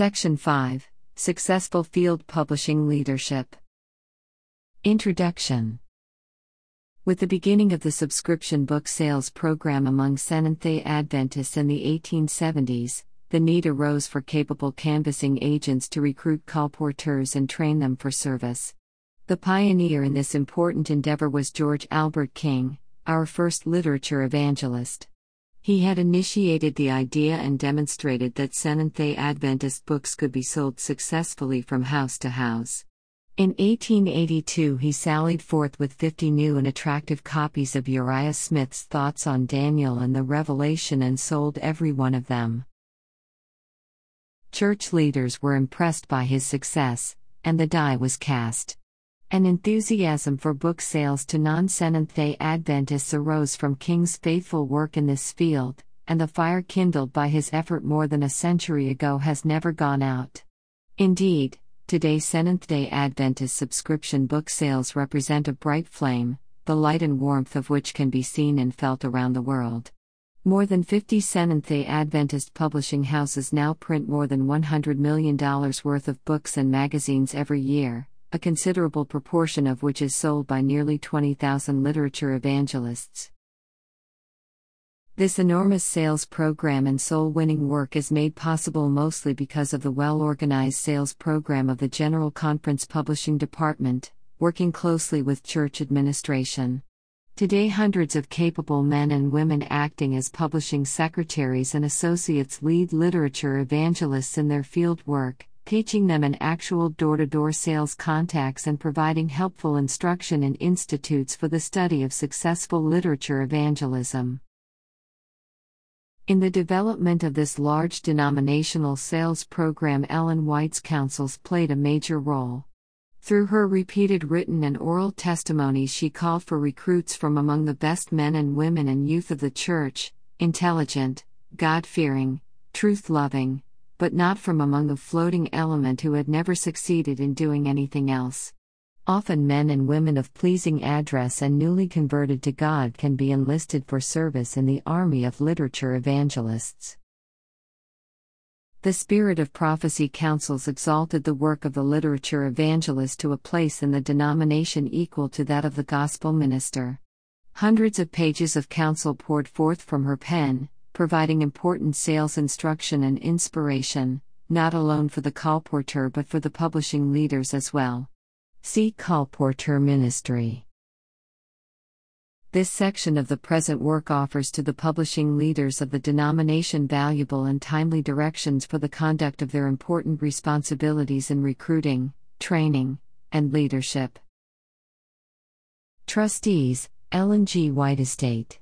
Section 5: Successful Field Publishing Leadership. Introduction. With the beginning of the subscription book sales program among Seventh-day Adventists in the 1870s, the need arose for capable canvassing agents to recruit colporteurs and train them for service. The pioneer in this important endeavor was George Albert King, our first literature evangelist. He had initiated the idea and demonstrated that Seventh-day Adventist books could be sold successfully from house to house. In 1882 he sallied forth with 50 new and attractive copies of Uriah Smith's Thoughts on Daniel and the Revelation and sold every one of them. Church leaders were impressed by his success, and the die was cast. An enthusiasm for book sales to non-Seventh-day Adventists arose from King's faithful work in this field, and the fire kindled by his effort more than a century ago has never gone out. Indeed, today Seventh-day Adventist subscription book sales represent a bright flame, the light and warmth of which can be seen and felt around the world. More than 50 Seventh-day Adventist publishing houses now print more than $100 million worth of books and magazines every year, a considerable proportion of which is sold by nearly 20,000 literature evangelists. This enormous sales program and soul-winning work is made possible mostly because of the well-organized sales program of the General Conference Publishing Department, working closely with church administration. Today hundreds of capable men and women acting as publishing secretaries and associates lead literature evangelists in their field work, teaching them in actual door-to-door sales contacts and providing helpful instruction in institutes for the study of successful literature evangelism. In the development of this large denominational sales program, Ellen White's counsels played a major role. Through her repeated written and oral testimonies, she called for recruits from among the best men and women and youth of the church, intelligent, God-fearing, truth-loving, but not from among the floating element who had never succeeded in doing anything else. Often men and women of pleasing address and newly converted to God can be enlisted for service in the army of literature evangelists. The spirit of prophecy counsels exalted the work of the literature evangelist to a place in the denomination equal to that of the gospel minister. Hundreds of pages of counsel poured forth from her pen, providing important sales instruction and inspiration, not alone for the colporteur but for the publishing leaders as well. See Colporteur Ministry. This section of the present work offers to the publishing leaders of the denomination valuable and timely directions for the conduct of their important responsibilities in recruiting, training, and leadership. Trustees, Ellen G. White Estate.